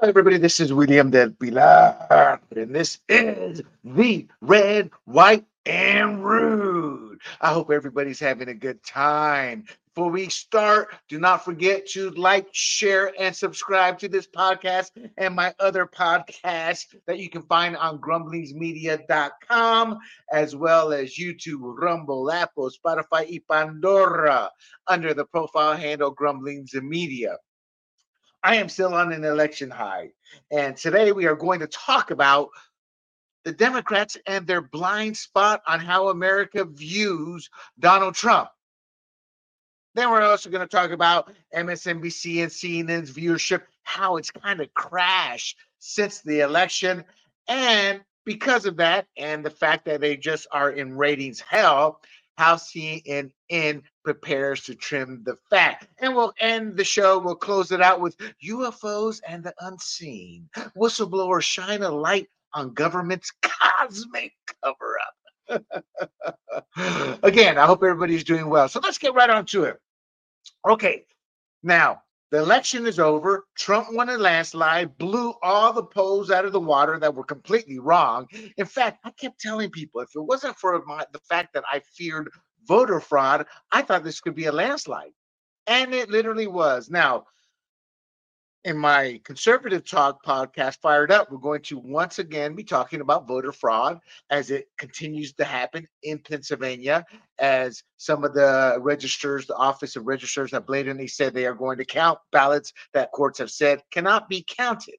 Everybody, this is William del Pilar, and this is the Red, White, and Rude. I hope everybody's having a good time. Before we start, do not forget to like, share, and subscribe to this podcast and my other podcasts that you can find on grumblingsmedia.com, as well as YouTube, Rumble, Apple, Spotify, y Pandora, under the profile handle Grumblings Media. I am still on an election high. And today we are going to talk about the Democrats and their blind spot on how America views Donald Trump. Then we're also going to talk about MSNBC and CNN's viewership, how it's kind of crashed since the election. And because of that, and the fact that they just are in ratings hell, how CNN prepares to trim the fat. And we'll end the show, we'll close it out with UFOs and the unseen. Whistleblowers shine a light on government's cosmic cover up. Again, I hope everybody's doing well. So let's get right on to it. Okay, now the election is over. Trump won a landslide, blew all the polls out of the water that were completely wrong. In fact, I kept telling people if it wasn't for the fact that I feared voter fraud, I thought this could be a landslide. And it literally was. Now, in my Conservative Talk podcast, Fired Up, we're going to once again be talking about voter fraud as it continues to happen in Pennsylvania, as some of the registers, the Office of Registers, have blatantly said they are going to count ballots that courts have said cannot be counted.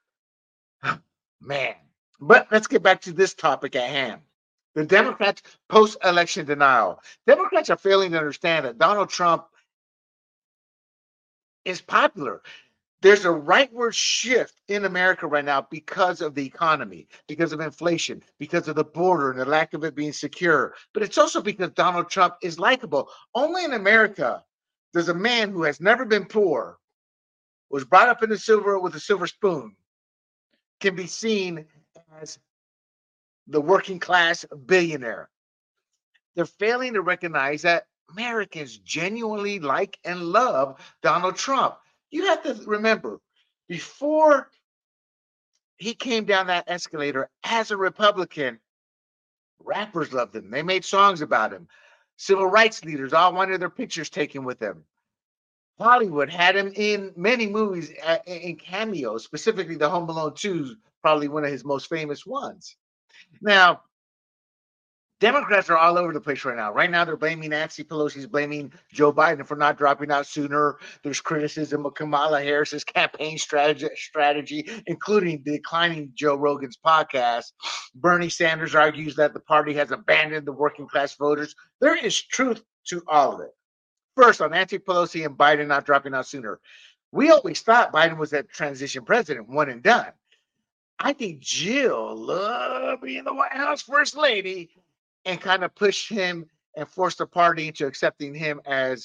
Man. But let's get back to this topic at hand. The Democrats' post-election denial. Democrats are failing to understand that Donald Trump is popular. There's a rightward shift in America right now because of the economy, because of inflation, because of the border and the lack of it being secure. But it's also because Donald Trump is likable. Only in America does a man who has never been poor, was brought up in the silver with a silver spoon, can be seen as the working class billionaire. They're failing to recognize that Americans genuinely like and love Donald Trump. You have to remember, before he came down that escalator as a Republican, rappers loved him. They made songs about him. Civil rights leaders all wanted their pictures taken with him. Hollywood had him in many movies in cameos, specifically the Home Alone 2, probably one of his most famous ones. Now, Democrats are all over the place right now. Right now, they're blaming Nancy Pelosi's blaming Joe Biden for not dropping out sooner. There's criticism of Kamala Harris's campaign strategy, including declining Joe Rogan's podcast. Bernie Sanders argues that the party has abandoned the working class voters. There is truth to all of it. First, on Nancy Pelosi and Biden not dropping out sooner. We always thought Biden was that transition president, one and done. I think Jill loved being the White House first lady and kind of push him and force the party into accepting him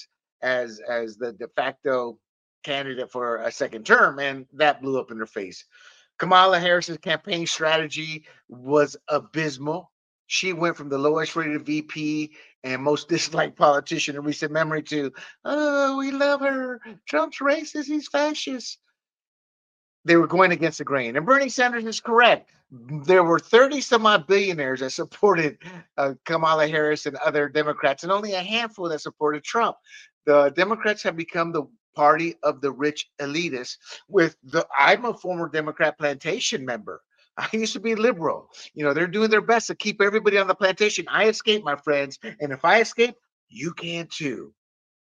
as the de facto candidate for a second term, and that blew up in their face. Kamala Harris's campaign strategy was abysmal. She went from the lowest rated VP and most disliked politician in recent memory to, oh, we love her. Trump's racist, he's fascist. They were going against the grain. And Bernie Sanders is correct. There were 30 some odd billionaires that supported Kamala Harris and other Democrats, and only a handful that supported Trump. The Democrats have become the party of the rich elitists. I'm a former Democrat plantation member. I used to be liberal. You know, they're doing their best to keep everybody on the plantation. I escaped, my friends. And if I escape, you can too.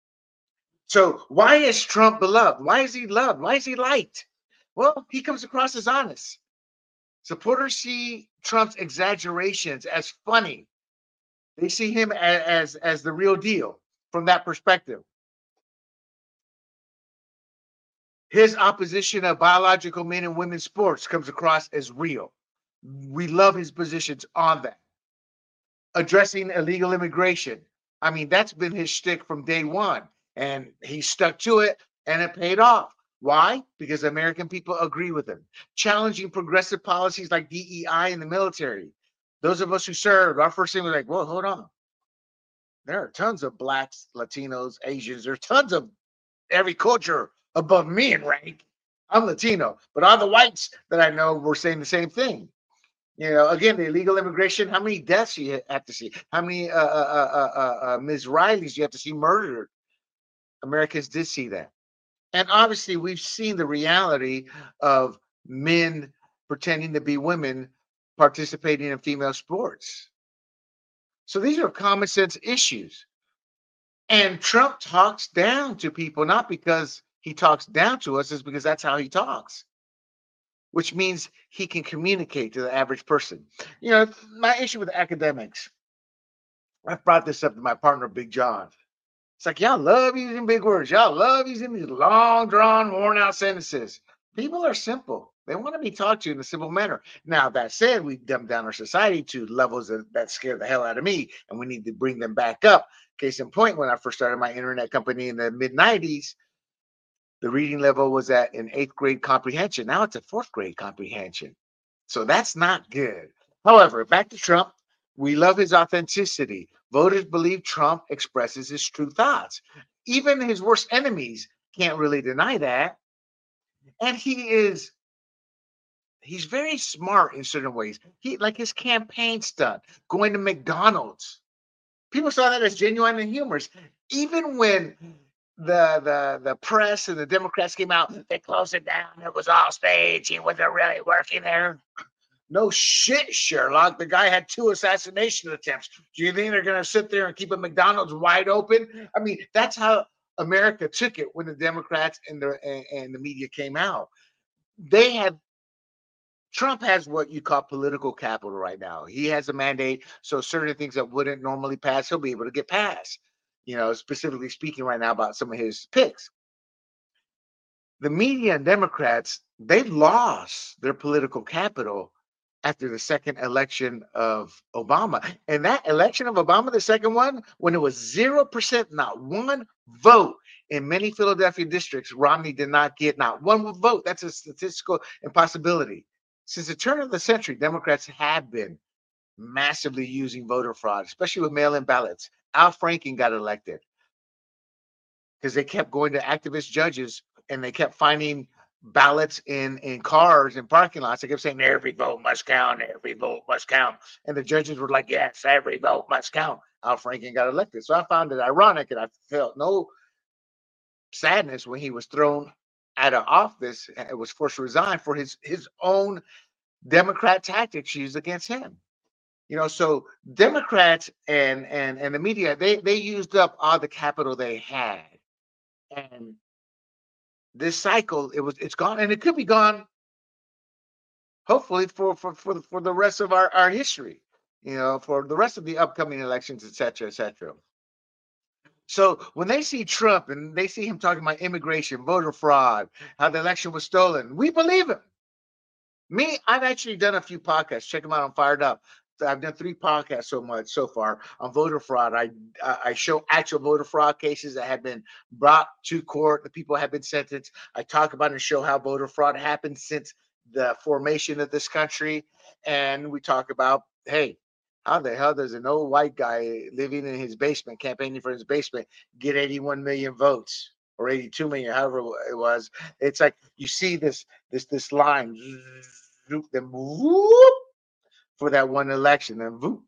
So why is Trump beloved? Why is he loved? Why is he liked? Well, he comes across as honest. Supporters see Trump's exaggerations as funny. They see him as the real deal from that perspective. His opposition of biological men and women's sports comes across as real. We love his positions on that. Addressing illegal immigration. I mean, that's been his shtick from day one, and he stuck to it, and it paid off. Why? Because American people agree with him. Challenging progressive policies like DEI in the military. Those of us who served, our first thing was like, well, hold on. There are tons of blacks, Latinos, Asians. There's tons of every culture above me in rank. I'm Latino, but all the whites that I know were saying the same thing. Again, the illegal immigration. How many deaths you have to see? How many Ms. Rileys you have to see murdered? Americans did see that, and obviously we've seen the reality of men pretending to be women participating in female sports. So these are common sense issues. And Trump talks down to people, not because he talks down to us, it's because that's how he talks, which means he can communicate to the average person. My issue with academics, I've brought this up to my partner, Big John. It's like, y'all love using big words. Y'all love using these long, drawn, worn out sentences. People are simple. They want to be talked to in a simple manner. Now, that said, we dumbed down our society to levels that scare the hell out of me, and we need to bring them back up. Case in point, when I first started my internet company in the mid 90s, the reading level was at an eighth grade comprehension. Now it's a fourth grade comprehension. So that's not good. However, back to Trump, we love his authenticity. Voters believe Trump expresses his true thoughts. Even his worst enemies can't really deny that. And he's very smart in certain ways. He like his campaign stunt, going to McDonald's. People saw that as genuine and humorous. Even when the press and the Democrats came out, they closed it down. It was all staged. He wasn't really working there. No shit, Sherlock. The guy had 2 assassination attempts. Do you think they're going to sit there and keep a McDonald's wide open? I mean, that's how America took it when the Democrats and the media came out. They had Trump has what you call political capital right now. He has a mandate, so certain things that wouldn't normally pass, he'll be able to get passed. Specifically speaking right now about some of his picks. The media and Democrats, they've lost their political capital after the second election of Obama. And that election of Obama, the second one, when it was 0%, not one vote in many Philadelphia districts, Romney did not get not one vote. That's a statistical impossibility. Since the turn of the century, Democrats have been massively using voter fraud, especially with mail in ballots. Al Franken got elected because they kept going to activist judges and they kept finding ballots in cars and parking lots. They kept saying every vote must count, every vote must count. And the judges were like, yes, every vote must count. Al Franken got elected. So I found it ironic and I felt no sadness when he was thrown out of office and was forced to resign for his own Democrat tactics used against him. So Democrats and the media, they used up all the capital they had. And this cycle, it's gone, and it could be gone, hopefully for the rest of our history, for the rest of the upcoming elections, et cetera, et cetera. So when they see Trump and they see him talking about immigration, voter fraud, how the election was stolen, we believe him. Me, I've actually done a few podcasts. Check them out on Fired Up. I've done 3 podcasts so far on voter fraud. I show actual voter fraud cases that have been brought to court. The people have been sentenced. I talk about and show how voter fraud happened since the formation of this country. And we talk about, hey, how the hell does an old white guy living in his basement, campaigning for his basement, get 81 million votes or 82 million, however it was? It's like you see this line, then whoop, for that one election, and whoop.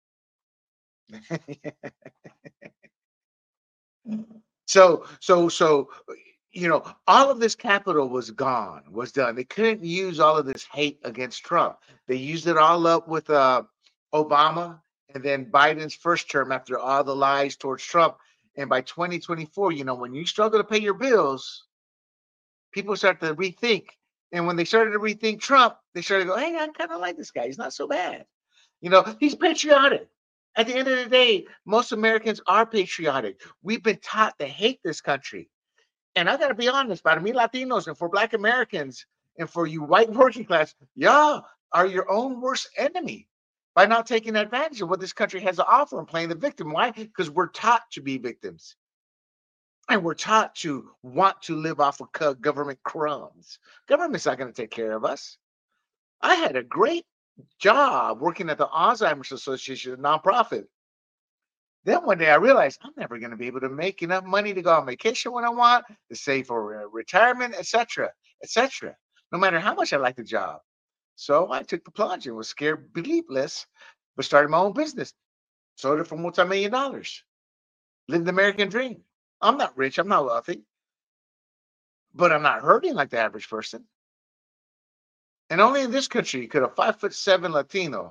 So all of this capital was gone, was done. They couldn't use all of this hate against Trump. They used it all up with Obama and then Biden's first term after all the lies towards Trump. And by 2024, when you struggle to pay your bills, people start to rethink. And when they started to rethink Trump, they started to go, hey, I kind of like this guy. He's not so bad. He's patriotic. At the end of the day, most Americans are patriotic. We've been taught to hate this country. And I got to be honest, para me Latinos and for Black Americans and for you white working class, y'all are your own worst enemy by not taking advantage of what this country has to offer and playing the victim. Why? Because we're taught to be victims. And we're taught to want to live off of government crumbs. Government's not going to take care of us. I had a great job working at the Alzheimer's Association, a nonprofit. Then one day I realized I'm never going to be able to make enough money to go on vacation when I want, to save for retirement, etc., etc. No matter how much I like the job. So I took the plunge and was scared believless, but started my own business. Sold it for multi-million dollars. Lived the American dream. I'm not rich, I'm not wealthy, but I'm not hurting like the average person. And only in this country could a 5'7" Latino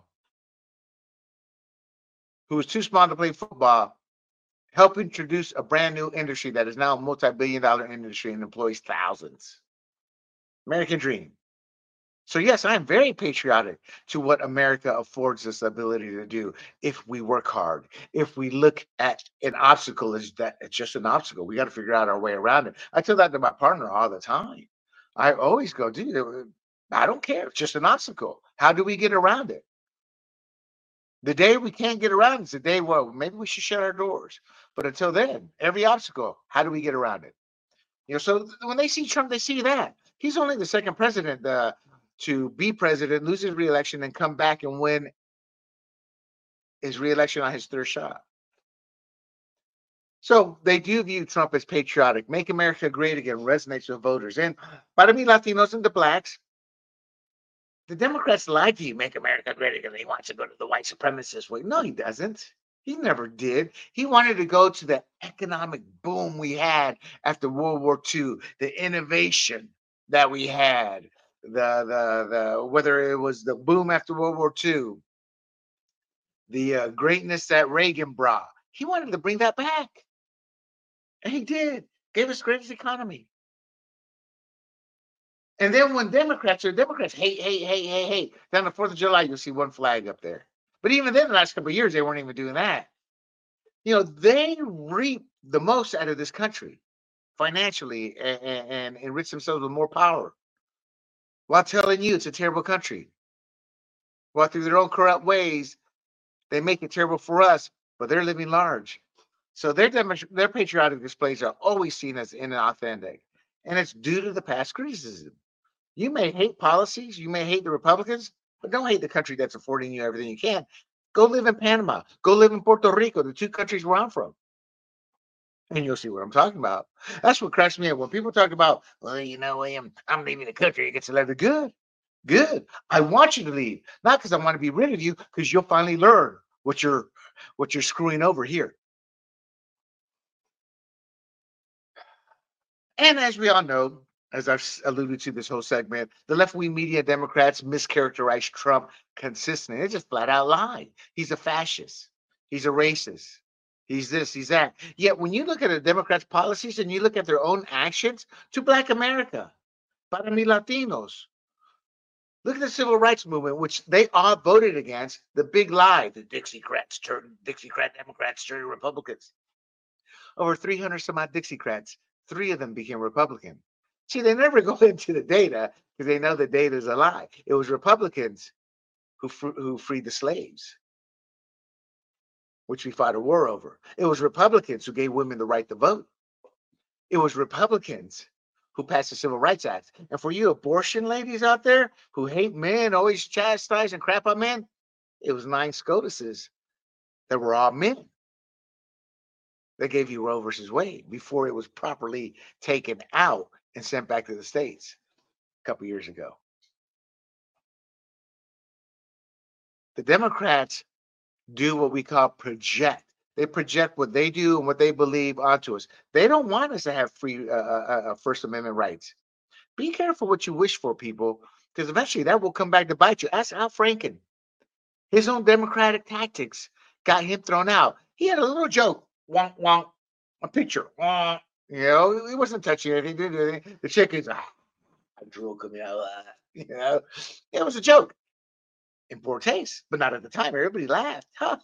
who was too small to play football help introduce a brand new industry that is now a multi-billion dollar industry and employs thousands. American dream. So yes, I am very patriotic to what America affords us the ability to do if we work hard. If we look at an obstacle as that it's just an obstacle, we got to figure out our way around it. I tell that to my partner all the time. I always go, dude, I don't care. It's just an obstacle. How do we get around it? The day we can't get around is the day, well, maybe we should shut our doors. But until then, every obstacle, how do we get around it? So when they see Trump, they see that he's only the second president to be president, lose his reelection, and come back and win his reelection on his third shot. So they do view Trump as patriotic. Make America great again resonates with voters. And para mí, Latinos and the blacks, the Democrats lied to you, make America great again. He wants to go to the white supremacist way. No, he doesn't. He never did. He wanted to go to the economic boom we had after World War II, the innovation that we had, the whether it was the boom after World War II, the greatness that Reagan brought. He wanted to bring that back, and he did. Gave us the greatest economy. And then when Democrats hate. Then on the 4th of July, you'll see one flag up there. But even then, the last couple of years, they weren't even doing that. They reap the most out of this country financially and enrich themselves with more power while telling you it's a terrible country. While through their own corrupt ways, they make it terrible for us, but they're living large. So their patriotic displays are always seen as inauthentic. And it's due to the past criticism. You may hate policies, you may hate the Republicans, but don't hate the country that's affording you everything you can. Go live in Panama. Go live in Puerto Rico, the two countries where I'm from. And you'll see what I'm talking about. That's what cracks me up. When people talk about, well, William, I'm leaving the country. It gets elected. Good. Good. I want you to leave. Not because I want to be rid of you, because you'll finally learn what you're screwing over here. And as we all know, as I've alluded to this whole segment, the left-wing media Democrats mischaracterize Trump consistently. They just flat out lie. He's a fascist. He's a racist. He's this, he's that. Yet when you look at the Democrats' policies and you look at their own actions to Black America, para mí Latinos, look at the civil rights movement, which they all voted against. The big lie, the Dixiecrat Democrats turned Republicans. Over 300 some odd Dixiecrats, 3 of them became Republican. See, they never go into the data because they know the data is a lie. It was Republicans who freed the slaves, which we fought a war over. It was Republicans who gave women the right to vote. It was Republicans who passed the Civil Rights Act. And for you abortion ladies out there who hate men, always chastise and crap on men, it was 9 SCOTUSes that were all men that gave you Roe versus Wade before it was properly taken out and sent back to the States a couple years ago. The Democrats do what we call project. They project what they do and what they believe onto us. They don't want us to have free First Amendment rights. Be careful what you wish for, people, because eventually that will come back to bite you. Ask Al Franken. His own Democratic tactics got him thrown out. He had a little joke, wonk wonk, a picture, wonk. He wasn't touching anything, didn't do anything. The chick is, I drool coming out. It was a joke in poor taste, but not at the time. Everybody laughed. Huh,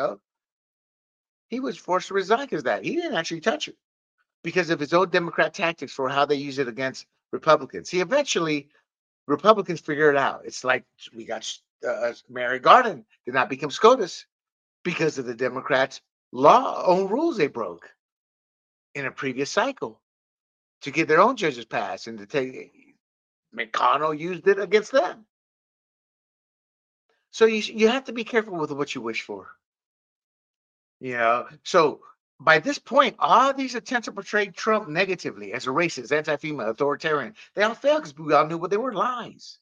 he was forced to resign because that he didn't actually touch it because of his own Democrat tactics for how they use it against Republicans. He eventually Republicans figure it out. It's like we got Mary Garden did not become SCOTUS because of the Democrats' own rules they broke in a previous cycle to get their own judges passed and to take McConnell used it against them. So you have to be careful with what you wish for. So by this point, all these attempts to portray Trump negatively as a racist, anti-female, authoritarian, they all failed because we all knew what they were, lies.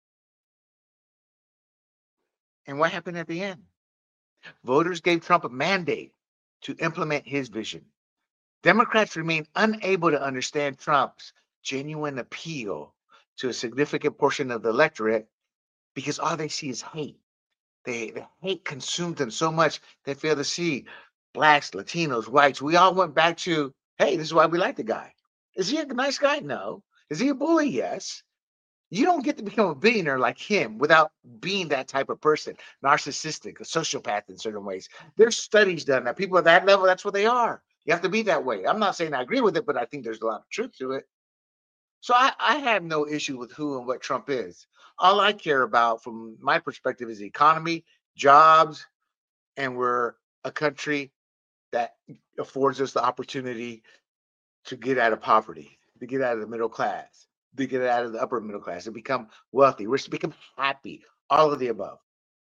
And what happened at the end? Voters gave Trump a mandate to implement his vision. Democrats remain unable to understand Trump's genuine appeal to a significant portion of the electorate because all they see is hate. The hate consumed them so much they fail to see blacks, Latinos, whites. We all went back to, hey, this is why we like the guy. Is he a nice guy? No. Is he a bully? Yes. You don't get to become a billionaire like him without being that type of person, narcissistic, a sociopath in certain ways. There's studies done that people at that level, that's what they are. You have to be that way. I'm not saying I agree with it, but I think there's a lot of truth to it. So I have no issue with who and what Trump is. All I care about from my perspective is the economy, jobs, and we're a country that affords us the opportunity to get out of poverty, to get out of the middle class, to get out of the upper middle class, to become wealthy. We're to become happy, all of the above.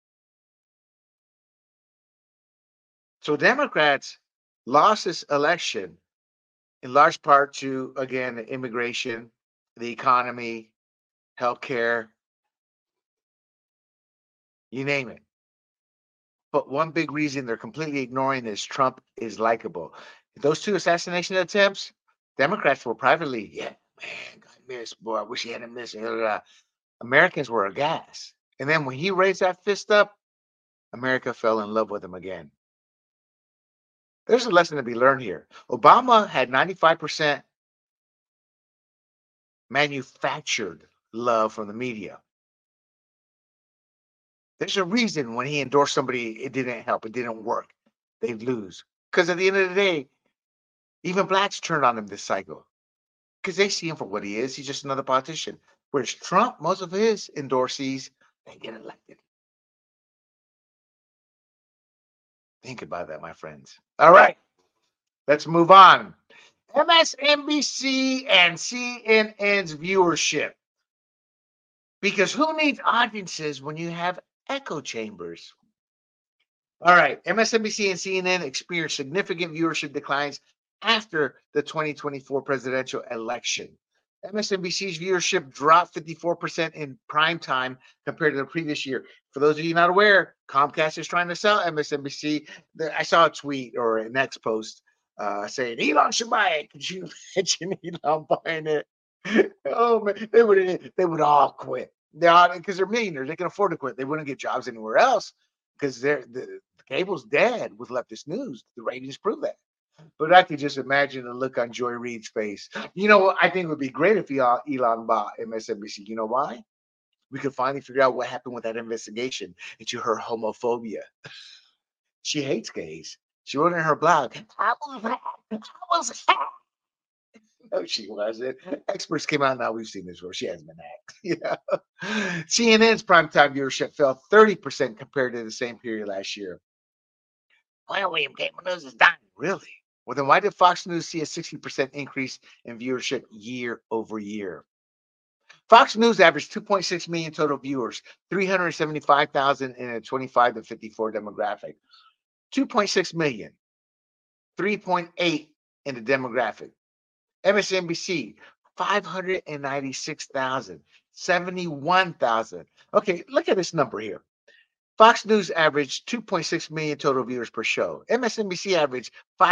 So Democrats lost this election in large part to, again, immigration, the economy, healthcare, you name it. But one big reason they're completely ignoring is Trump is likable. Those two assassination attempts, Democrats were privately, yeah, man, God missed, boy, I wish he hadn't missed. Americans were aghast. And then when he raised that fist up, America fell in love with him again. There's a lesson to be learned here. Obama had 95% manufactured love from the media. There's a reason when he endorsed somebody, it didn't help, it didn't work. They'd lose. Because at the end of the day, even blacks turned on him this cycle because they see him for what he is. He's just another politician. Whereas Trump, most of his endorsees, they get elected. Think about that, my friends. All right, let's move on. MSNBC and CNN's viewership. Because who needs audiences when you have echo chambers? All right, MSNBC and CNN experienced significant viewership declines after the 2024 presidential election. MSNBC's viewership dropped 54% in prime time compared to the previous year. For those of you not aware, Comcast is trying to sell MSNBC. I saw a tweet or an X post saying Elon should buy it. Could you imagine Elon buying it? Oh man, they would all quit. They all because they're millionaires. They can afford to quit. They wouldn't get jobs anywhere else because the cable's dead with leftist news. The ratings prove that. But I could just imagine the look on Joy Reid's face. You know what? I think it would be great if Elon bought MSNBC. You know why? We could finally figure out what happened with that investigation into her homophobia. She hates gays. She wrote in her blog, I was hacked. No, she wasn't. Experts came out now. We've seen this before. She hasn't been hacked. CNN's primetime viewership fell 30% compared to the same period last year. Well, William Cable News is dying. Really? Well, then why did Fox News see a 60% increase in viewership year over year? Fox News averaged 2.6 million total viewers, 375,000 in a 25 to 54 demographic. 2.6 million, 3.8 in the demographic. MSNBC, 596,000, 71,000. Okay, look at this number here. Fox News averaged 2.6 million total viewers per show. MSNBC averaged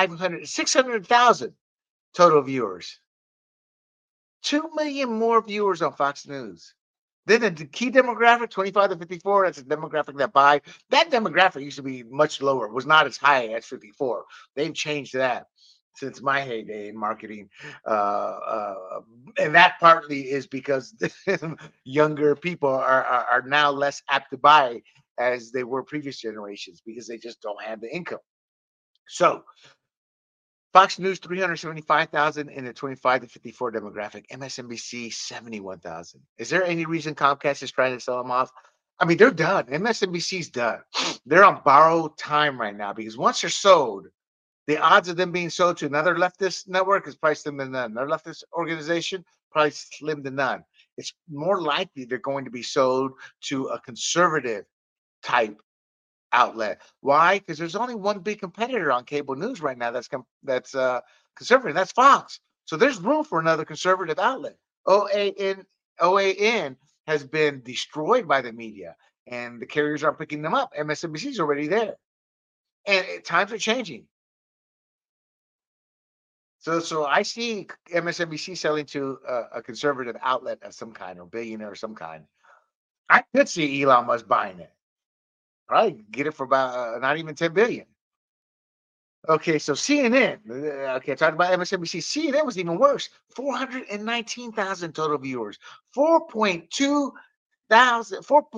600,000 total viewers. 2 million more viewers on Fox News. Then the key demographic, 25 to 54, that's a demographic that buy. That demographic used to be much lower, was not as high as 54. They've changed that since my heyday in marketing. And that partly is because younger people are now less apt to buy as they were previous generations because they just don't have the income. So Fox News 375,000 in the 25 to 54 demographic, MSNBC 71,000. Is there any reason Comcast is trying to sell them off? I mean, they're done. MSNBC's done. They're on borrowed time right now because once they're sold, the odds of them being sold to another leftist network is probably slim to none. Another leftist organization, probably slim to none. It's more likely they're going to be sold to a conservative type outlet. Why? Because there's only one big competitor on cable news right now that's conservative. That's Fox. So there's room for another conservative outlet. OAN OAN has been destroyed by the media, and the carriers aren't picking them up. MSNBC is already there, and times are changing. So I see MSNBC selling to a conservative outlet of some kind or billionaire of some kind. I could see Elon Musk buying it. Probably get it for about not even 10 billion. Okay, so CNN. Okay, talking about MSNBC. CNN was even worse. 419,000 total viewers. 4.2 thousand,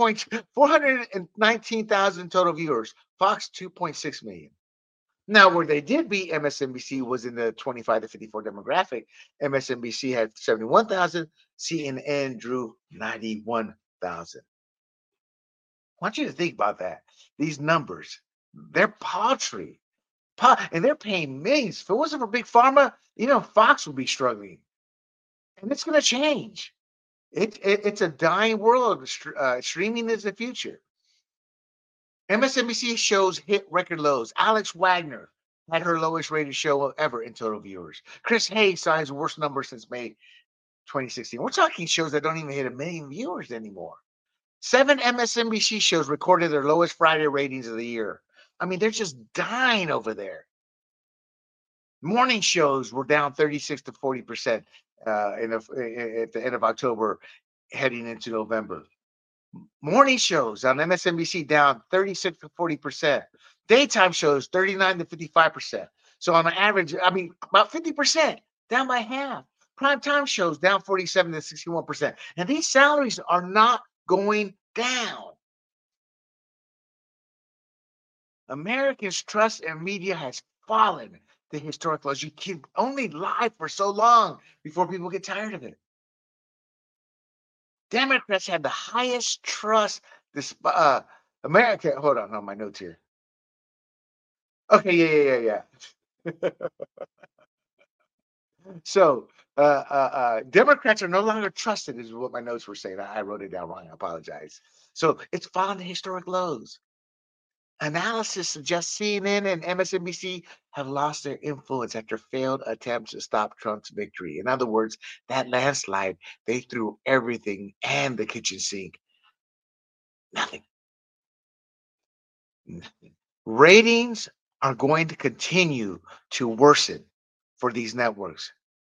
419,000 total viewers. Fox 2.6 million. Now, where they did beat MSNBC was in the 25 to 54 demographic. MSNBC had 71,000. CNN drew 91,000. I want you to think about that. These numbers, they're paltry. And they're paying millions. If it wasn't for Big Pharma, Fox would be struggling. And it's going to change. It's a dying world. Streaming is the future. MSNBC shows hit record lows. Alex Wagner had her lowest rated show ever in total viewers. Chris Hayes saw his worst number since May 2016. We're talking shows that don't even hit 1 million viewers anymore. 7 MSNBC shows recorded their lowest Friday ratings of the year. I mean, they're just dying over there. Morning shows were down 36 to 40% at the end of October, heading into November. Morning shows on MSNBC down 36 to 40%. Daytime shows 39 to 55%. So on an average, I mean, about 50%, down by half. Primetime shows down 47 to 61%. And these salaries are not going down. Americans' trust in media has fallen to historic lows. You can only lie for so long before people get tired of it. Democrats have the highest trust. America. Hold on my notes here. Okay, yeah. So, Democrats are no longer trusted, is what my notes were saying. I wrote it down wrong. I apologize. So it's fallen to historic lows. Analysis suggests CNN and MSNBC have lost their influence after failed attempts to stop Trump's victory. In other words, that landslide, they threw everything and the kitchen sink. Nothing. Nothing. Ratings are going to continue to worsen for these networks.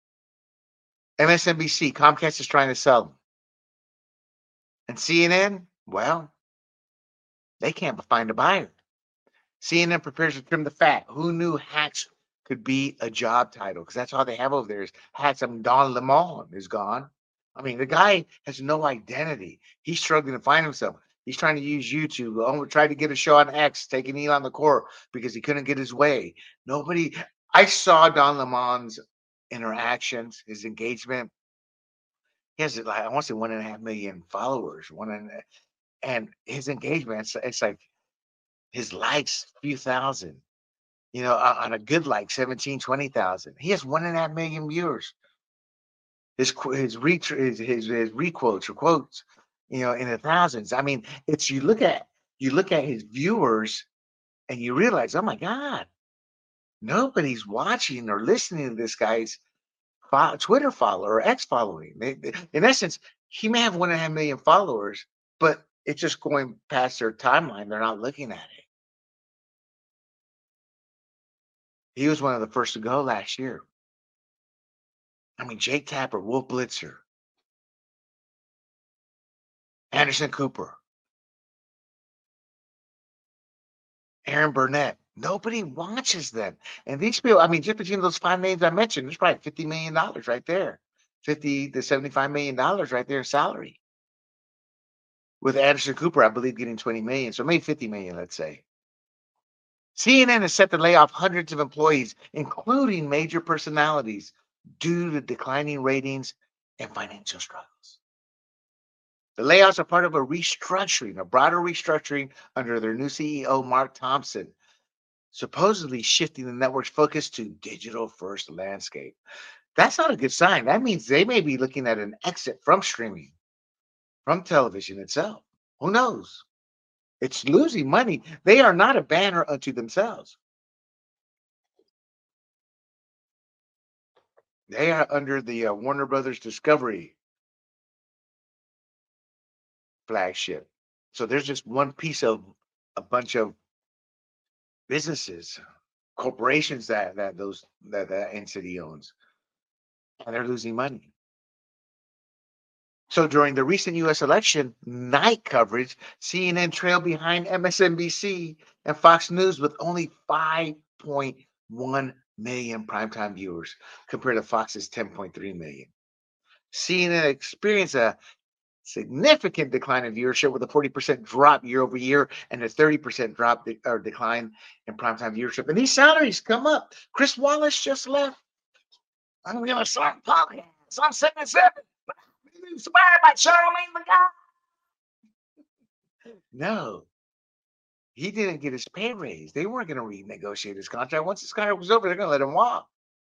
MSNBC, Comcast is trying to sell them. And CNN, well, they can't find a buyer. CNN prepares to trim the fat. Who knew hacks could be a job title? Because that's all they have over there is hacks. I mean, Don Lemon is gone. I mean, the guy has no identity. He's struggling to find himself. He's trying to use YouTube. Tried to get a show on X, taking Elon the court because he couldn't get his way. Nobody. I saw Don Lemon's interactions, his engagement. He has like I want to say 1.5 million followers. And his engagement, it's like his likes, few thousand. On a good like 17, 20,000. He has 1.5 million viewers. His requotes or quotes, in the thousands. I mean, it's you look at his viewers and you realize, oh my God, nobody's watching or listening to this guy's Twitter follower or X following. In essence, he may have 1.5 million followers, but it's just going past their timeline. They're not looking at it. He was one of the first to go last year. I mean, Jake Tapper, Wolf Blitzer, Anderson Cooper, Aaron Burnett. Nobody watches them. And these people, I mean, just between those 5 names I mentioned, there's probably $50 million right there. 50 to $75 million right there in salary. With Anderson Cooper, I believe, getting 20 million. So maybe 50 million, let's say. CNN is set to lay off hundreds of employees, including major personalities, due to declining ratings and financial struggles. The layoffs are part of a broader restructuring under their new CEO, Mark Thompson, supposedly shifting the network's focus to digital first landscape. That's not a good sign. That means they may be looking at an exit from streaming, from television itself. Who knows? It's losing money. They are not a banner unto themselves. They are under the Warner Brothers Discovery flagship. So there's just one piece of a bunch of businesses, corporations that entity owns, and they're losing money. So during the recent U.S. election night coverage, CNN trailed behind MSNBC and Fox News with only 5.1 million primetime viewers compared to Fox's 10.3 million. CNN experienced a significant decline in viewership with a 40% drop year over year and a 30% drop or decline in primetime viewership. And these salaries come up. Chris Wallace just left. I'm going to start podcast. I'm 77. Inspired by Charlemagne the God. No, he didn't get his pay raise. They weren't going to renegotiate his contract. Once his contract was over, they're going to let him walk.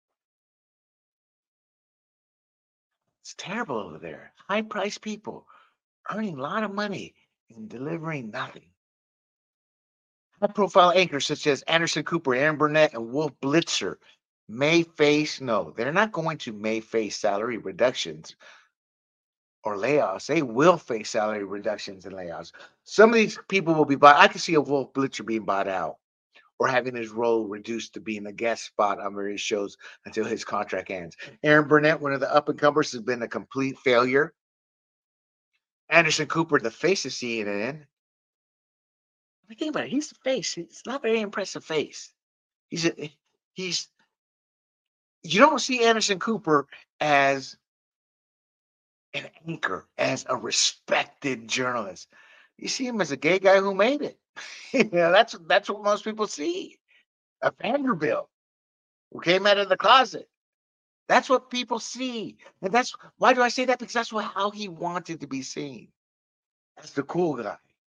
It's terrible over there. High priced people earning a lot of money and delivering nothing. High profile anchors such as Anderson Cooper, Aaron Burnett, and Wolf Blitzer they're not going to may face salary reductions or layoffs. They will face salary reductions and layoffs. Some of these people will be bought. I can see a Wolf Blitzer being bought out or having his role reduced to being a guest spot on various shows until his contract ends. Aaron Burnett, one of the up and comers, has been a complete failure. Anderson Cooper, the face of CNN. I mean, think about it. He's the face. It's not a very impressive face. He's you don't see Anderson Cooper as an anchor, as a respected journalist. You see him as a gay guy who made it. That's what most people see. A Vanderbilt who came out of the closet. That's what people see. And that's why do I say that? Because that's how he wanted to be seen. That's the cool guy.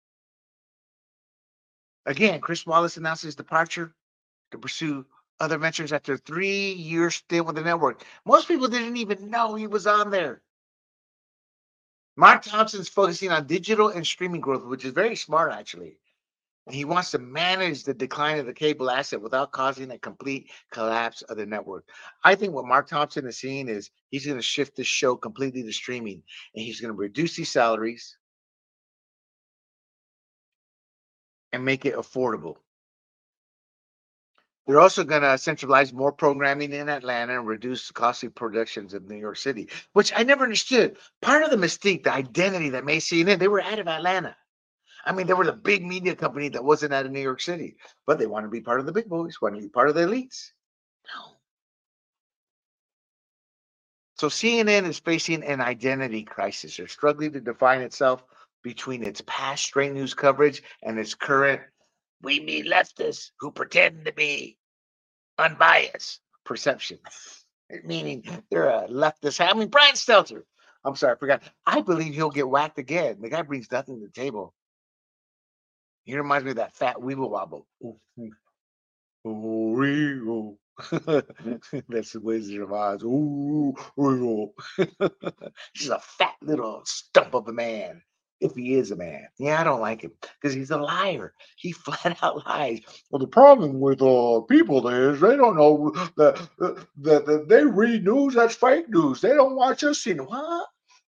Again, Chris Wallace announced his departure to pursue other ventures after a 3-year stint with the network. Most people didn't even know he was on there. Mark Thompson's focusing on digital and streaming growth, which is very smart, actually. He wants to manage the decline of the cable asset without causing a complete collapse of the network. I think what Mark Thompson is seeing is he's going to shift this show completely to streaming, and he's going to reduce these salaries and make it affordable. They're also going to centralize more programming in Atlanta and reduce costly productions in New York City, which I never understood. Part of the mystique, the identity that made CNN, they were out of Atlanta. I mean, they were the big media company that wasn't out of New York City, but they want to be part of the big boys, want to be part of the elites. No. So CNN is facing an identity crisis. They're struggling to define itself between its past straight news coverage and its current, we mean leftists who pretend to be unbiased perception. Meaning they're a leftist. I mean, Brian Stelter. I'm sorry, I forgot. I believe he'll get whacked again. The guy brings nothing to the table. He reminds me of that fat weeble wobble. Ooh, that's the Wizard of Oz. Ooh, he's a fat little stump of a man. If he is a man, yeah, I don't like him because he's a liar. He flat out lies. Well, the problem with people is they don't know that they read news that's fake news. They don't watch us see what.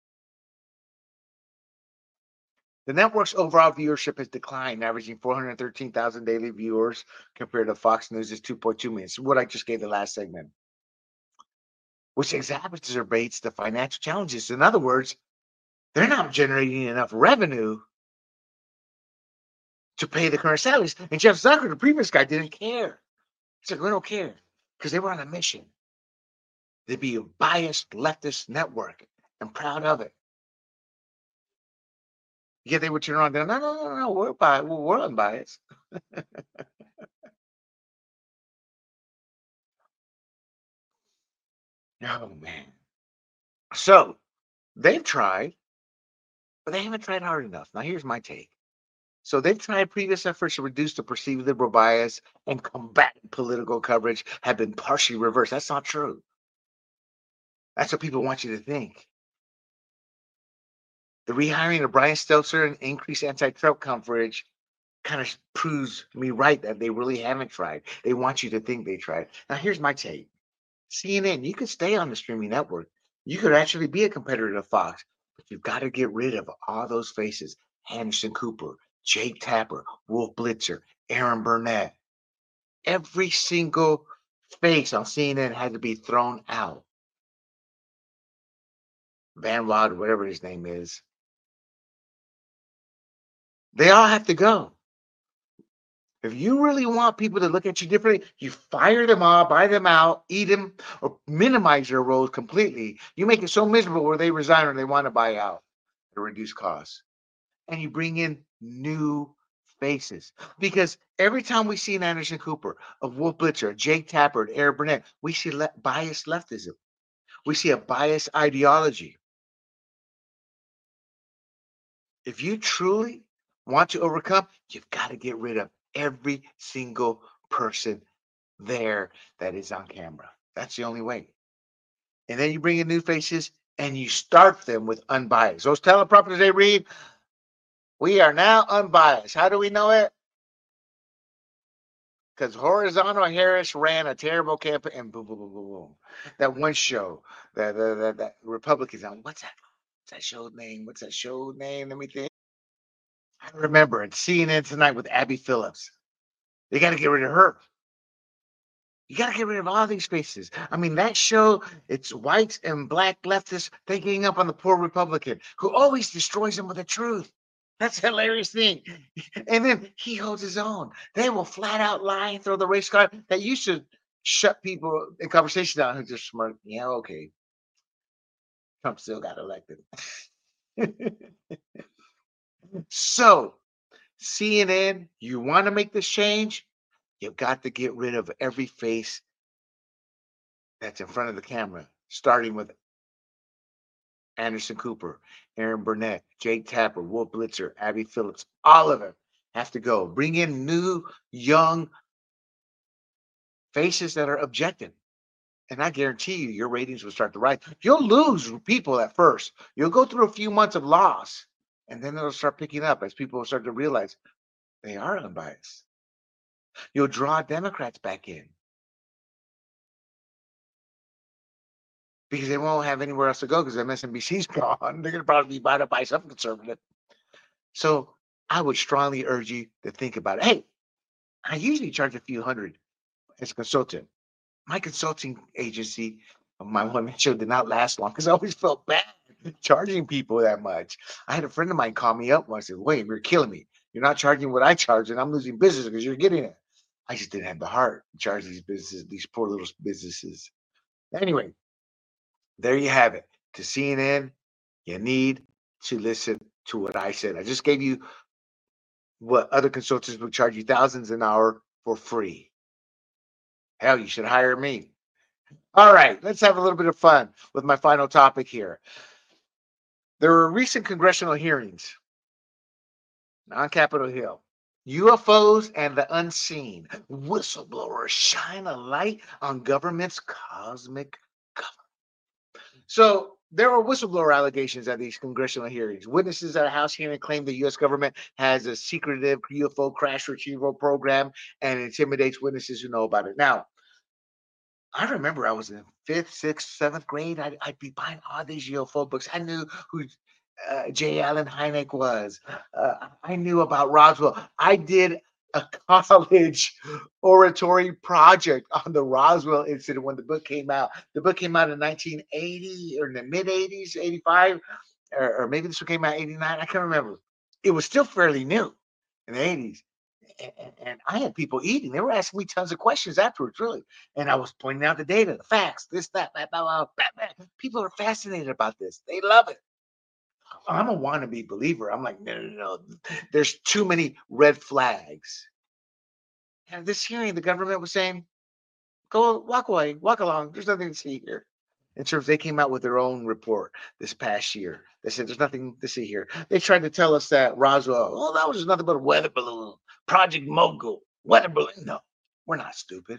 The network's overall viewership has declined, averaging 413,000 daily viewers compared to Fox News' 2.2 million. So what I just gave the last segment, which exacerbates the financial challenges. In other words, they're not generating enough revenue to pay the current salaries. And Jeff Zucker, the previous guy, didn't care. He said, we don't care because they were on a mission. They'd be a biased leftist network and proud of it. Yet they would turn around and go, no, we're unbiased. Oh, man. So they've tried, but they haven't tried hard enough. Now, here's my take. So they've tried previous efforts to reduce the perceived liberal bias and combat political coverage have been partially reversed. That's not true. That's what people want you to think. The rehiring of Brian Stelter and increased anti-Trump coverage kind of proves me right that they really haven't tried. They want you to think they tried. Now, here's my take. CNN, you could stay on the streaming network. You could actually be a competitor to Fox, but you've got to get rid of all those faces. Anderson Cooper, Jake Tapper, Wolf Blitzer, Aaron Burnett. Every single face on CNN had to be thrown out. Van Rod, whatever his name is. They all have to go. If you really want people to look at you differently, you fire them all, buy them out, eat them, or minimize their roles completely. You make it so miserable where they resign or they want to buy out to reduce costs. And you bring in new faces. Because every time we see an Anderson Cooper, a Wolf Blitzer, Jake Tapper, Aaron Burnett, we see biased leftism. We see a biased ideology. If you truly want to overcome, you've got to get rid of every single person there that is on camera. That's the only way. And then you bring in new faces and you start them with unbiased. Those teleprompters they read, we are now unbiased. How do we know it? Because Horizontal Harris ran a terrible campaign and boom, boom, boom, boom, boom. That one show that Republicans on. What's that show's name? What's that show's name? Let me think. I remember it. CNN Tonight with Abby Phillips. They got to get rid of her. You got to get rid of all these faces. I mean, that show, it's whites and black leftists thinking up on the poor Republican who always destroys them with the truth. That's a hilarious thing. And then he holds his own. They will flat out lie and throw the race card that used to shut people in conversation down who just smart. Yeah, okay. Trump still got elected. So, CNN, you want to make this change? You've got to get rid of every face that's in front of the camera, starting with Anderson Cooper, Aaron Burnett, Jake Tapper, Wolf Blitzer, Abby Phillips. All of them have to go. Bring in new, young faces that are objective. And I guarantee you, your ratings will start to rise. You'll lose people at first. You'll go through a few months of loss, and then it'll start picking up as people start to realize they are unbiased. You'll draw Democrats back in because they won't have anywhere else to go because MSNBC's gone. They're going to probably be bought up by some conservative. So I would strongly urge you to think about it. Hey, I usually charge a few hundred as a consultant. My consulting agency, my one show did not last long because I always felt bad charging people that much. I had a friend of mine call me up once and said, Wait, you're killing me. You're not charging what I charge, and I'm losing business because you're getting it. I just didn't have the heart to charge these businesses, these poor little businesses. Anyway, there you have it. To CNN, you need to listen to what I said. I just gave you what other consultants would charge you thousands an hour for free. Hell, you should hire me. All right, let's have a little bit of fun with my final topic here. There were recent congressional hearings on Capitol Hill. UFOs and the unseen. Whistleblowers shine a light on government's cosmic cover. So there were whistleblower allegations at these congressional hearings. Witnesses at a House hearing claimed the U.S. government has a secretive UFO crash retrieval program and intimidates witnesses who know about it. Now, I remember I was in fifth, sixth, seventh grade. I'd be buying all these UFO books. I knew who J. Allen Hynek was. I knew about Roswell. I did a college oratory project on the Roswell incident when the book came out. The book came out in 1980 or in the mid 80s, 85, or maybe this one came out 89. I can't remember. It was still fairly new in the 80s. And I had people eating. They were asking me tons of questions afterwards, really. And I was pointing out the data, the facts, this, that, blah, blah, blah. People are fascinated about this. They love it. I'm a wannabe believer. I'm like, no, no, no. There's too many red flags. And this hearing, the government was saying, go walk away, walk along. There's nothing to see here. In terms, they came out with their own report this past year. They said there's nothing to see here. They tried to tell us that Roswell, oh, that was just nothing but a weather balloon, Project Mogul, weather balloon. No, we're not stupid.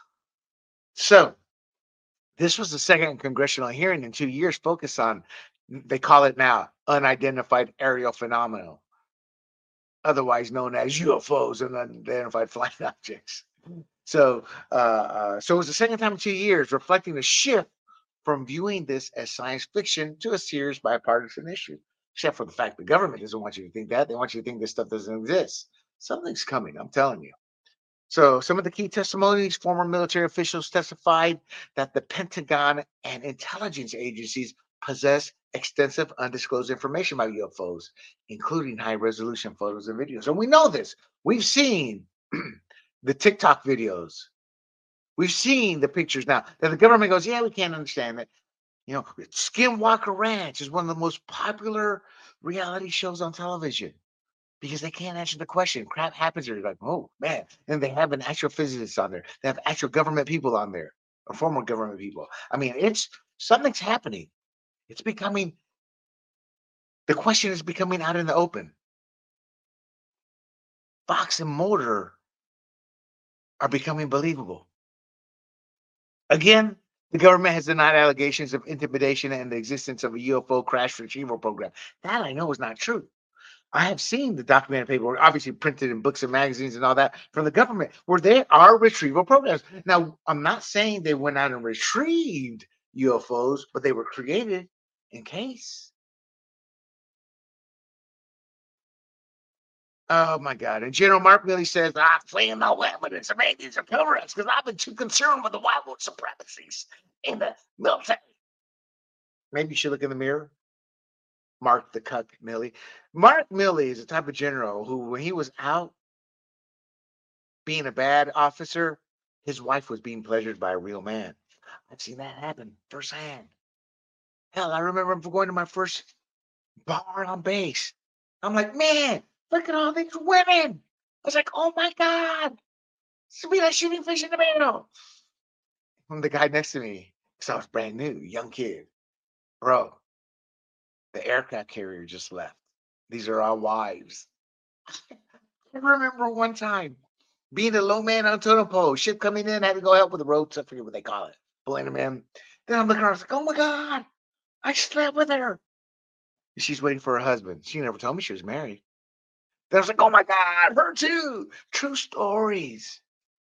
So this was the second congressional hearing in 2 years focused on, they call it now, unidentified aerial phenomenon. otherwise known as UFOs and unidentified flying objects. So it was the second time in 2 years, reflecting a shift from viewing this as science fiction to a serious bipartisan issue. Except for the fact the government doesn't want you to think that; they want you to think this stuff doesn't exist. Something's coming, I'm telling you. So, some of the key testimonies: former military officials testified that the Pentagon and intelligence agencies possess extensive undisclosed information about UFOs, including high resolution photos and videos. And we know this. We've seen the TikTok videos. We've seen the pictures now that the government goes, yeah, we can't understand it. Skinwalker Ranch is one of the most popular reality shows on television because they can't answer the question. Crap happens there. You're like, oh man. And they have an actual physicist on there. They have actual government people on there, or former government people. I mean, it's something's happening. It's becoming the question is becoming out in the open. Fox and Motor are becoming believable. Again, the government has denied allegations of intimidation and the existence of a UFO crash retrieval program. That I know is not true. I have seen the documented paperwork, obviously printed in books and magazines and all that from the government, where there are retrieval programs. Now, I'm not saying they went out and retrieved UFOs, but they were created in case. Oh my God. And General Mark Milley says, I'm playing no evidence of aliens or cover ups because I've been too concerned with the wild supremacies in the military. Maybe you should look in the mirror. Mark the Cuck Milley. Mark Milley is the type of general who, when he was out being a bad officer, his wife was being pleasured by a real man. I've seen that happen firsthand. Hell, I remember going to my first bar on base. I'm like, man, look at all these women. I was like, oh my God, it's me like shooting fish in the barrel. And the guy next to me, because I was brand new, young kid, bro, the aircraft carrier just left. These are our wives. I remember one time being a low man on totem pole, ship coming in, had to go help with the ropes. I forget what they call it, pulling them in. Then I'm looking around, I was like, oh my God, I slept with her. She's waiting for her husband. She never told me she was married. Then I was like, oh my God, her too. True stories.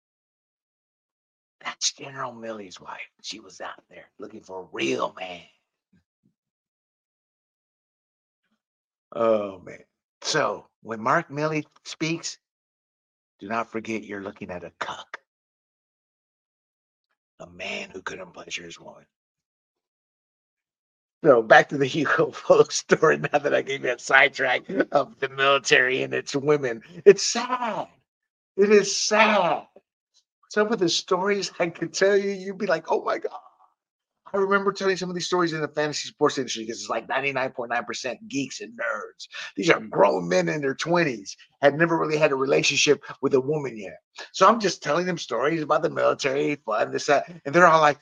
That's General Milley's wife. She was out there looking for a real man. Oh man. So when Mark Milley speaks, do not forget you're looking at a cuck, a man who couldn't pleasure his woman. So back to the UFO story. Now that I gave you a sidetrack of the military and its women, it's sad. It is sad. Some of the stories I could tell you, you'd be like, "Oh my God." I remember telling some of these stories in the fantasy sports industry because it's like 99.9% geeks and nerds. These are grown men in their 20s, had never really had a relationship with a woman yet. So I'm just telling them stories about the military, fun, this, that, and they're all like,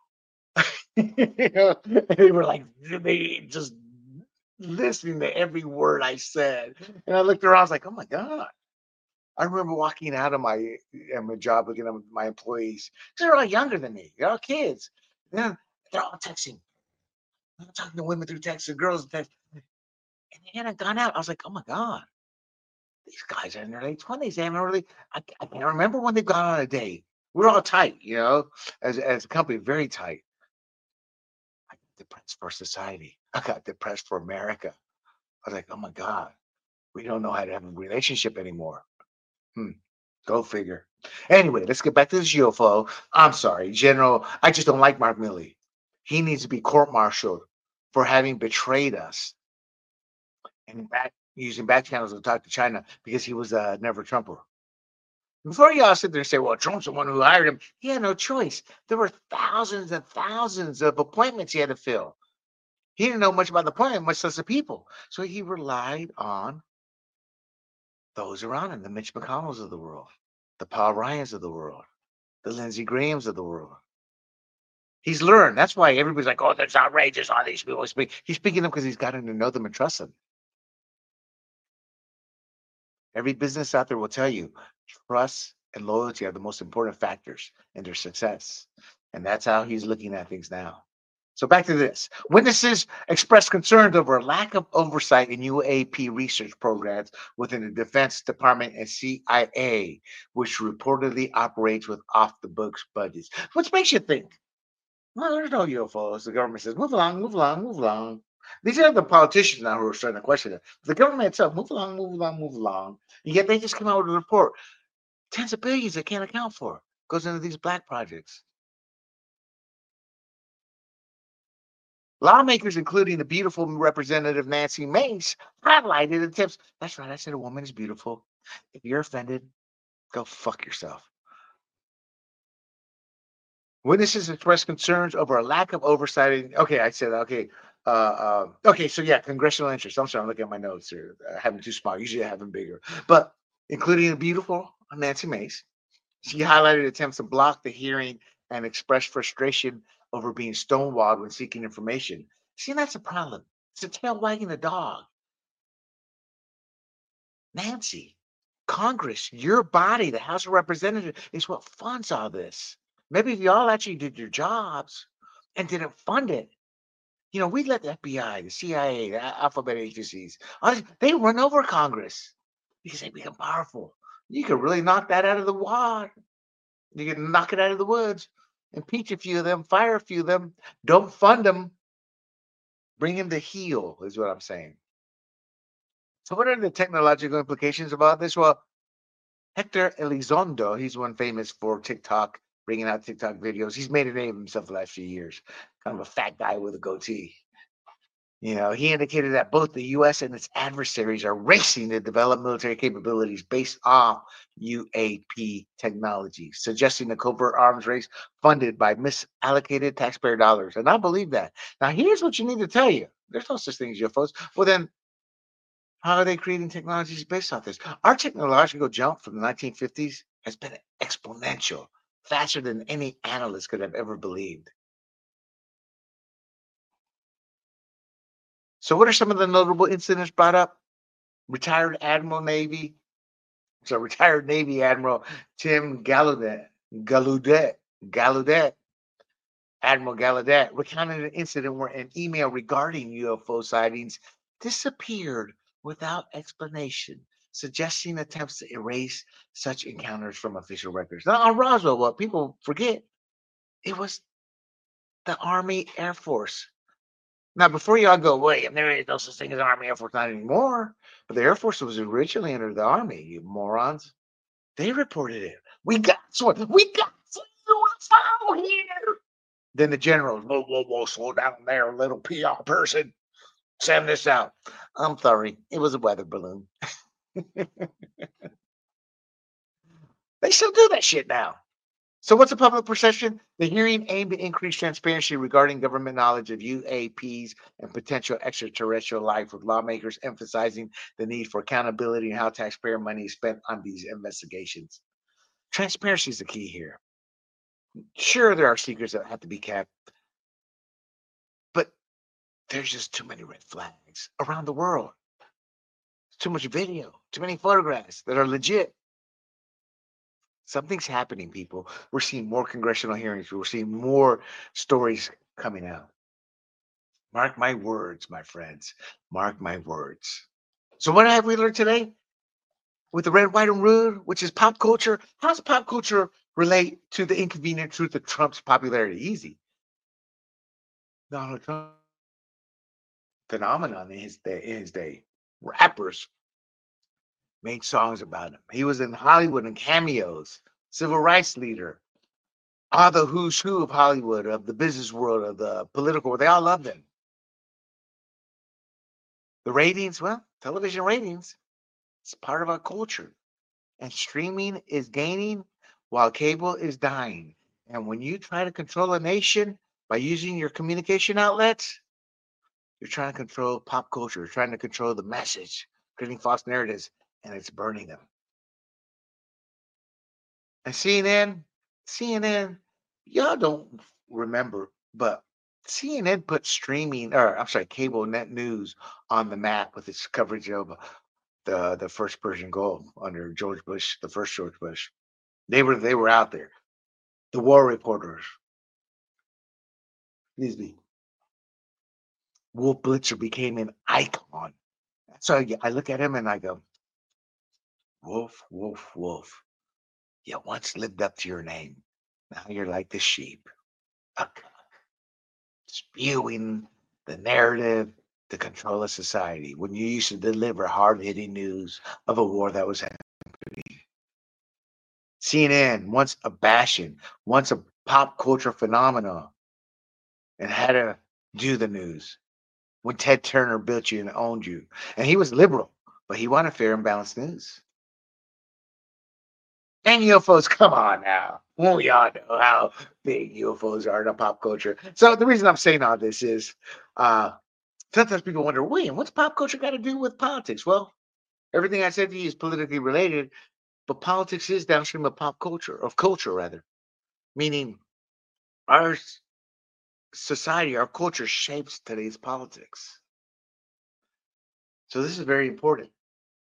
they were like, they just listening to every word I said. And I looked around, I was like, oh my God. I remember walking out of my job looking at my employees. They're all younger than me. They're all kids. They're all texting. I'm talking to women through text and girls and text. And they hadn't gone out. I was like, oh my God, these guys are in their late 20s. They haven't really, I can't remember when they've gone on a date. We're all tight, as a company, very tight. I got depressed for society. I got depressed for America. I was like, oh my God, we don't know how to have a relationship anymore. Hmm. Go figure. Anyway, let's get back to this UFO. I'm sorry, General. I just don't like Mark Milley. He needs to be court-martialed for having betrayed us and using back channels to talk to China because he was a never Trumper. Before y'all sit there and say, well, Trump's the one who hired him, he had no choice. There were thousands and thousands of appointments he had to fill. He didn't know much about the appointment, much less the people. So he relied on those around him, the Mitch McConnells of the world, the Paul Ryans of the world, the Lindsey Grahams of the world. He's learned. That's why everybody's like, oh, that's outrageous. All these people speak. He's speaking them because he's gotten to know them and trust them. Every business out there will tell you trust and loyalty are the most important factors in their success. And that's how he's looking at things now. So back to this. Witnesses expressed concerns over a lack of oversight in UAP research programs within the Defense Department and CIA, which reportedly operates with off the books budgets. Which makes you think, well, there's no UFOs. The government says, move along, move along, move along. These are the politicians now who are starting to question it. The government itself, move along, move along, move along. And yet they just come out with a report. Tens of billions they can't account for. Goes into these black projects. Lawmakers, including the beautiful Representative Nancy Mace, highlighted attempts. That's right, I said a woman is beautiful. If you're offended, go fuck yourself. Witnesses expressed concerns over a lack of oversight. Okay, I said okay. Okay, so yeah, congressional interest. I'm sorry, I'm looking at my notes here. I have them too small. Usually I have them bigger. But including the beautiful Nancy Mace, she highlighted attempts to block the hearing and expressed frustration over being stonewalled when seeking information. See, that's a problem. It's a tail wagging the dog. Nancy, Congress, your body, the House of Representatives, is what funds all this. Maybe if y'all actually did your jobs and didn't fund it, we let the FBI, the CIA, the alphabet agencies, they run over Congress because they become powerful. You could really knock that out of the water. You can knock it out of the woods, impeach a few of them, fire a few of them, don't fund them, bring them to heel, is what I'm saying. So, what are the technological implications about this? Well, Hector Elizondo, he's one famous for TikTok, bringing out TikTok videos. He's made a name of himself the last few years, kind of a fat guy with a goatee. He indicated that both the U.S. and its adversaries are racing to develop military capabilities based off UAP technology, suggesting a covert arms race funded by misallocated taxpayer dollars. And I believe that. Now, here's what you need to tell you. There's no such thing as UFOs. Well, then, how are they creating technologies based off this? Our technological jump from the 1950s has been exponential, faster than any analyst could have ever believed. So, what are some of the notable incidents brought up? Retired Admiral Navy, so retired Navy Admiral Tim Gallaudet, Admiral Gallaudet recounted an incident where an email regarding UFO sightings disappeared without explanation, suggesting attempts to erase such encounters from official records. Now, on Roswell, what people forget, it was the Army Air Force. Now, before y'all go, wait, there is no such thing as Army Air Force, not anymore. But the Air Force was originally under the Army, you morons. They reported it. We got some UFO here. Then the generals, whoa, whoa, whoa, slow down there, little PR person. Send this out. I'm sorry. It was a weather balloon. They still do that shit now. So what's a public perception? The hearing aimed to increase transparency regarding government knowledge of UAPs and potential extraterrestrial life, with lawmakers emphasizing the need for accountability and how taxpayer money is spent on these investigations. Transparency is the key here. Sure, there are secrets that have to be kept, but there's just too many red flags around the world. Too much video, too many photographs that are legit. Something's happening, people. We're seeing more congressional hearings. We're seeing more stories coming out. Mark my words, my friends. Mark my words. So, what have we learned today? With the red, white, and rude, which is pop culture, how does pop culture relate to the inconvenient truth of Trump's popularity? Easy. Donald Trump, phenomenon in his day. Rappers made songs about him. He was in Hollywood in cameos, civil rights leader, all the who's who of Hollywood, of the business world, of the political world. They all loved him. The ratings, well, television ratings, it's part of our culture. And streaming is gaining while cable is dying. And when you try to control a nation by using your communication outlets, you're trying to control pop culture, you're trying to control the message, creating false narratives, and it's burning them. And CNN, y'all don't remember, but CNN put streaming, or I'm sorry, cable net news on the map with its coverage of the first Persian Gulf under George Bush, the first George Bush. They were out there. The war reporters, excuse me. Wolf Blitzer became an icon. So I look at him and I go, Wolf, Wolf, Wolf. You once lived up to your name. Now you're like the sheep, uh, spewing the narrative to control a society when you used to deliver hard hitting news of a war that was happening. CNN, once a bastion, once a pop culture phenomenon, and had to do the news when Ted Turner built you and owned you. And he was liberal, but he wanted fair and balanced news. And UFOs, come on now. Well, we all know how big UFOs are in pop culture. So the reason I'm saying all this is uh, sometimes people wonder, William, what's pop culture got to do with politics? Well, everything I said to you is politically related, but politics is downstream of pop culture, of culture rather, meaning our society, our culture shapes today's politics. So this is very important.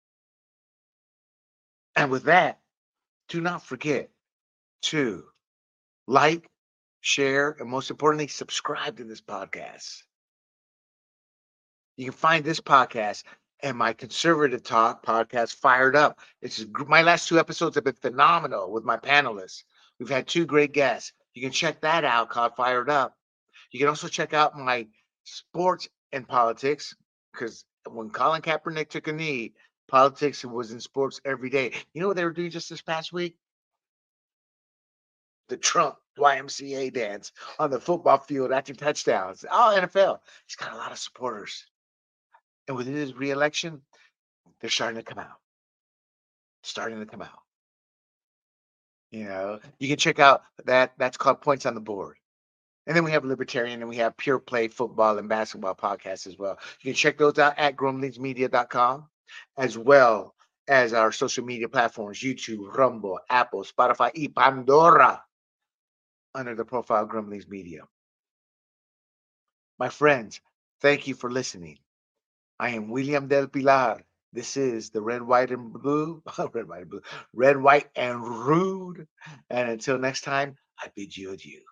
And with that, do not forget to like, share, and most importantly, subscribe to this podcast. You can find this podcast and my conservative talk podcast, Fired Up. My last two episodes have been phenomenal with my panelists. We've had two great guests. You can check that out called Fired Up. You can also check out my sports and politics because when Colin Kaepernick took a knee, politics was in sports every day. You know what they were doing just this past week? The Trump YMCA dance on the football field after touchdowns. Oh, NFL. He's got a lot of supporters. And with his reelection, they're starting to come out. Starting to come out. You can check out that. That's called Points on the Board. And then we have Libertarian and we have Pure Play Football and Basketball podcasts as well. You can check those out at grumblingsmedia.com, as well as our social media platforms, YouTube, Rumble, Apple, Spotify, y Pandora, under the profile Grumblings Media. My friends, thank you for listening. I am William Del Pilar. This is the Red, White, and Blue, Red, White, and Blue, Red, White, and Rude. And until next time, I bid you adieu.